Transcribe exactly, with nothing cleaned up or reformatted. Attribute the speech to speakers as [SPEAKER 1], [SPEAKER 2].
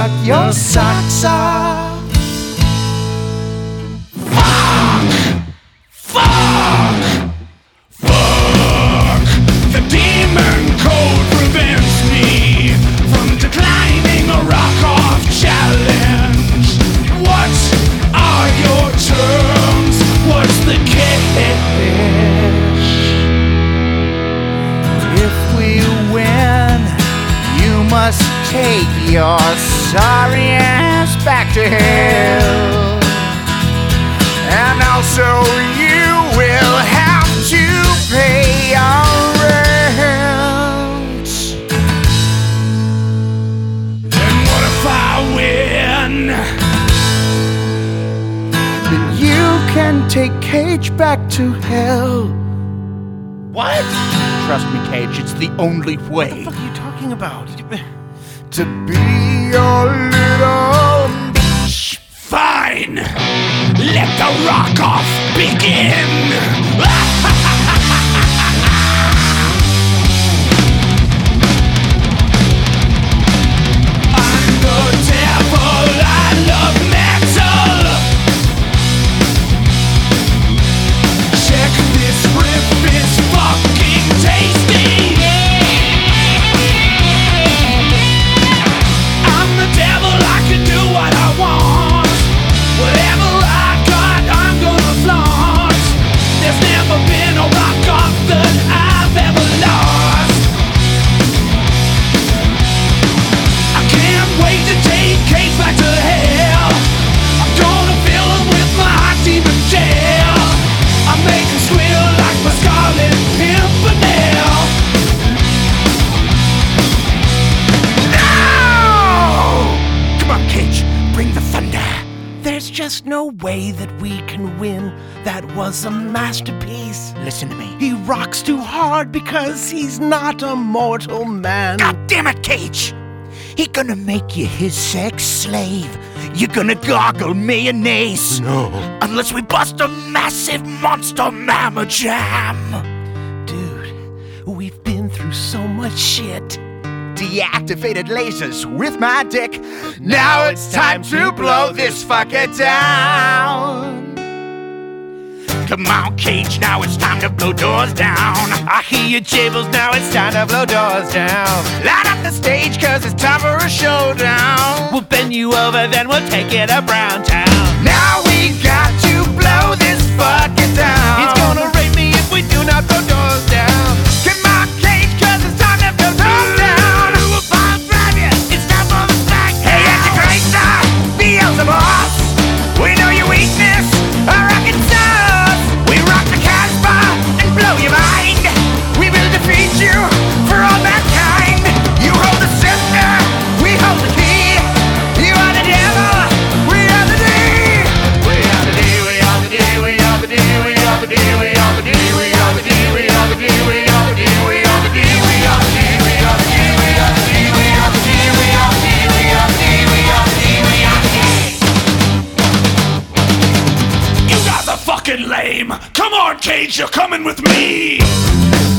[SPEAKER 1] knock your socks off.
[SPEAKER 2] Fuck! Fuck! Fuck! The demon code prevents me from declining a rock-off challenge. What are your terms? What's the catch?
[SPEAKER 1] If we win, you must take your sorry ass back to hell. And also you will have to pay your rent.
[SPEAKER 2] And what if I win?
[SPEAKER 1] Then you can take Cage back to hell.
[SPEAKER 3] What?
[SPEAKER 1] Trust me, Cage, it's the only way.
[SPEAKER 3] What the fuck are you talking about?
[SPEAKER 1] To be your little bitch.
[SPEAKER 2] Fine! Let the rock-off begin! I'm the devil, I love metal! Check this riff, it's fucking tasty! I'm the devil, I can do what I want. Whatever I got, I'm gonna flaunt. There's never been a rock-off that I've ever lost. I can't wait to take Cage back to hell. I'm gonna fill him with my hot demon gel. I make him squeal like my Scarlet Pimpernel.
[SPEAKER 1] Come on, Cage, bring the thunder.
[SPEAKER 3] There's just no way that we can win. That was a masterpiece.
[SPEAKER 1] Listen to me.
[SPEAKER 3] He rocks too hard because he's not a mortal man.
[SPEAKER 1] God damn it, Cage! He gonna make you his sex slave. You're gonna gargle mayonnaise.
[SPEAKER 3] No.
[SPEAKER 1] Unless we bust a massive monster mamma jam.
[SPEAKER 3] Dude, we've been through so much shit.
[SPEAKER 1] Deactivated lasers with my dick. Now it's time to blow this fucker down. Come on, Cage, now it's time to blow doors down. I hear your jables, now it's time to blow doors down. Light up the stage, cause it's time for a showdown.
[SPEAKER 3] We'll bend you over, then we'll take it to Brown Town.
[SPEAKER 1] Now we got to blow this fucker down.
[SPEAKER 3] He's gonna rape me if we do not blow doors down.
[SPEAKER 1] Come on, Cage, cause it's time to blow doors down. We'll bomb drive you, it's time for the smackdown. Hey, Antichrist, Beelzebub, we know your weakness, a rockin' sauce. We rock the Casbah and blow your mind. We will defeat you for all mankind. You hold the scepter, we hold the key. You are the devil, we are the D. We are the D, we are the D, we are the D, we are the D, we are the D, we are the D, we are the D, we are the D, we are the D, we are the D, we are the D, we are the D, we are the D, we are the D, we are the D, we are the D, we are the D.
[SPEAKER 2] You guys are fucking lame! Come on, Cage, you're coming with me!